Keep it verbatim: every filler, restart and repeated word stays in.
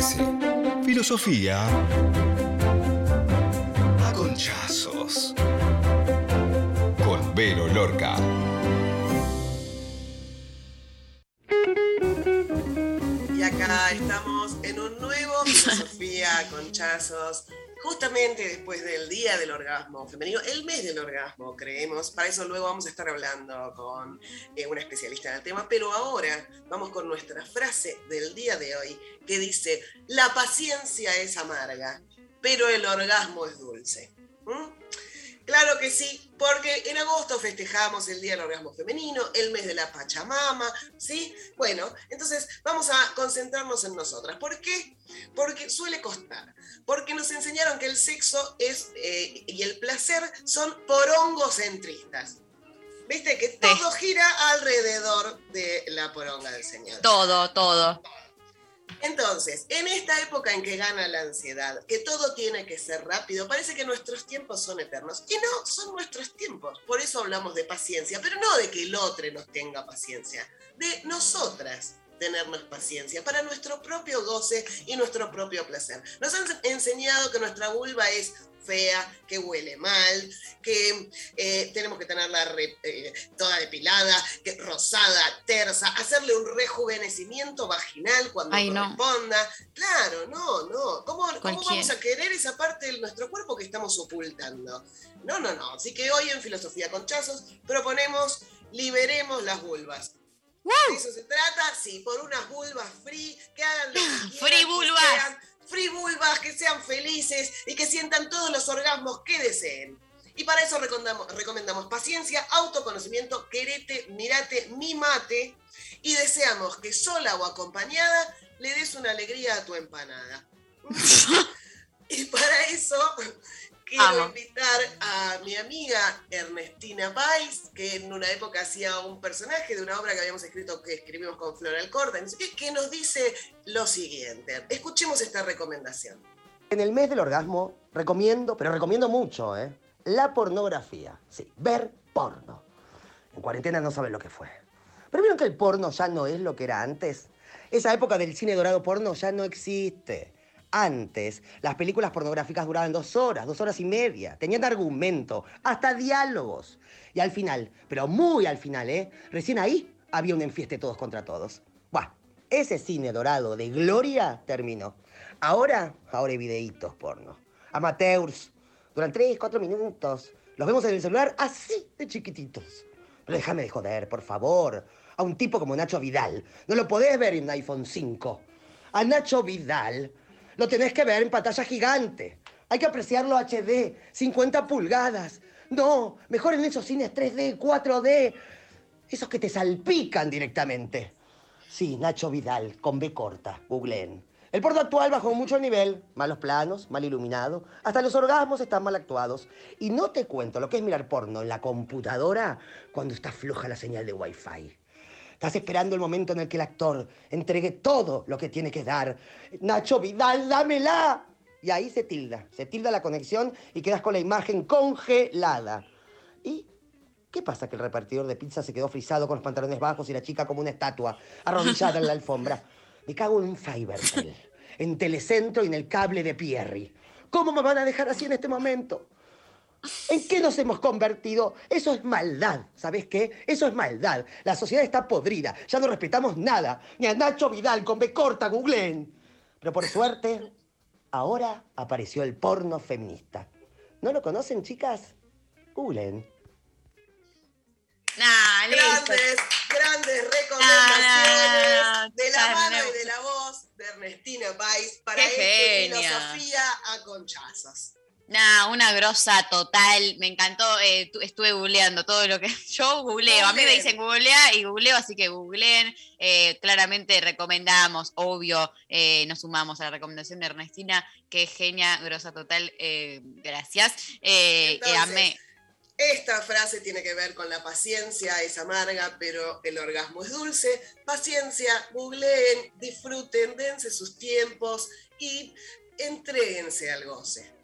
ofrece filosofía a conchazos con Vero Lorca. Y acá estamos en un nuevo Filosofía a Conchazos, justamente después del Día del Orgasmo Femenino, el mes del orgasmo, creemos. Para eso luego vamos a estar hablando con eh, una especialista en el tema, pero ahora vamos con nuestra frase del día de hoy, que dice: la paciencia es amarga, pero el orgasmo es dulce. ¿Mm? Claro que sí, porque en agosto festejamos el Día del Orgasmo Femenino, el mes de la Pachamama, ¿sí? Bueno, entonces vamos a concentrarnos en nosotras. ¿Por qué? Porque suele costar. Porque nos enseñaron que el sexo es eh, y el placer son porongocentristas. ¿Viste? Que todo sí. gira alrededor de la poronga del Señor. Todo, todo. Entonces, en esta época en que gana la ansiedad, que todo tiene que ser rápido, parece que nuestros tiempos son eternos. Y no, son nuestros tiempos. Por eso hablamos de paciencia, pero no de que el otro nos tenga paciencia, de nosotras tenernos paciencia para nuestro propio goce y nuestro propio placer. Nos han enseñado que nuestra vulva es fea, que huele mal, que eh, tenemos que tenerla re, eh, toda depilada, que, rosada, tersa, hacerle un rejuvenecimiento vaginal cuando Ay, corresponda. No. Claro, no, no. ¿Cómo, ¿Cómo vamos a querer esa parte de nuestro cuerpo que estamos ocultando? No, no, no. Así que hoy en Filosofía Conchazos proponemos liberemos las vulvas. ¿De eso se trata? Sí, por unas vulvas free, que hagan lo que quieran. ¡Free vulvas! Free vulvas, que sean felices y que sientan todos los orgasmos que deseen. Y para eso recomendamos, recomendamos paciencia, autoconocimiento, querete, mirate, mimate, y deseamos que sola o acompañada le des una alegría a tu empanada. Y para eso quiero Amo. invitar a mi amiga Ernestina Pais, que en una época hacía un personaje de una obra que habíamos escrito, que escribimos con Flor Alcorta, que nos dice lo siguiente. Escuchemos esta recomendación. En el mes del orgasmo recomiendo, pero recomiendo mucho, ¿eh? la pornografía. Sí, ver porno. En cuarentena no saben lo que fue. Pero vieron que el porno ya no es lo que era antes. Esa época del cine dorado porno ya no existe. Antes, las películas pornográficas duraban dos horas, dos horas y media. Tenían argumento, hasta diálogos. Y al final, pero muy al final, ¿eh? Recién ahí había un enfieste todos contra todos. Buah, ese cine dorado de gloria terminó. Ahora, ahora hay videitos porno. Amateurs. Duran tres, cuatro minutos. Los vemos en el celular así de chiquititos. Pero déjame de joder, por favor. A un tipo como Nacho Vidal no lo podés ver en un iPhone cinco. A Nacho Vidal lo tenés que ver en pantalla gigante. Hay que apreciarlo H D, cincuenta pulgadas. No, mejor en esos cines tres D, cuatro D. Esos que te salpican directamente. Sí, Nacho Vidal, con B corta, googleen. El porno actual bajó mucho el nivel. Malos planos, mal iluminado. Hasta los orgasmos están mal actuados. Y no te cuento lo que es mirar porno en la computadora cuando está floja la señal de Wi-Fi. Estás esperando el momento en el que el actor entregue todo lo que tiene que dar. Nacho Vidal, dámela. Y ahí se tilda. Se tilda la conexión y quedas con la imagen congelada. ¿Y qué pasa? Que el repartidor de pizza se quedó frisado con los pantalones bajos y la chica como una estatua, arrodillada en la alfombra. Me cago en un Fivertel, en Telecentro y en el cable de Pierri. ¿Cómo me van a dejar así en este momento? ¿En qué nos hemos convertido? Eso es maldad, ¿sabes qué? Eso es maldad. La sociedad está podrida, ya no respetamos nada. Ni a Nacho Vidal con B corta, googleen. Pero por suerte, ahora apareció el porno feminista. ¿No lo conocen, chicas? Googleen. Nah, grandes, grandes recomendaciones nah, nah, de la nah, mano nah. y de la voz de Ernestina Pais para Qué este genia. Filosofía a Conchazos. Nah, una grosa total, me encantó, eh, tu, estuve googleando todo lo que yo googleo, a mí me dicen googlea y googleo, así que googleen, eh, claramente recomendamos, obvio, eh, nos sumamos a la recomendación de Ernestina, que genia, grosa total, eh, gracias, eh, Entonces, eh, amé. Esta frase tiene que ver con la paciencia, es amarga, pero el orgasmo es dulce. Paciencia, googleen, disfruten, dense sus tiempos y entréguense al goce.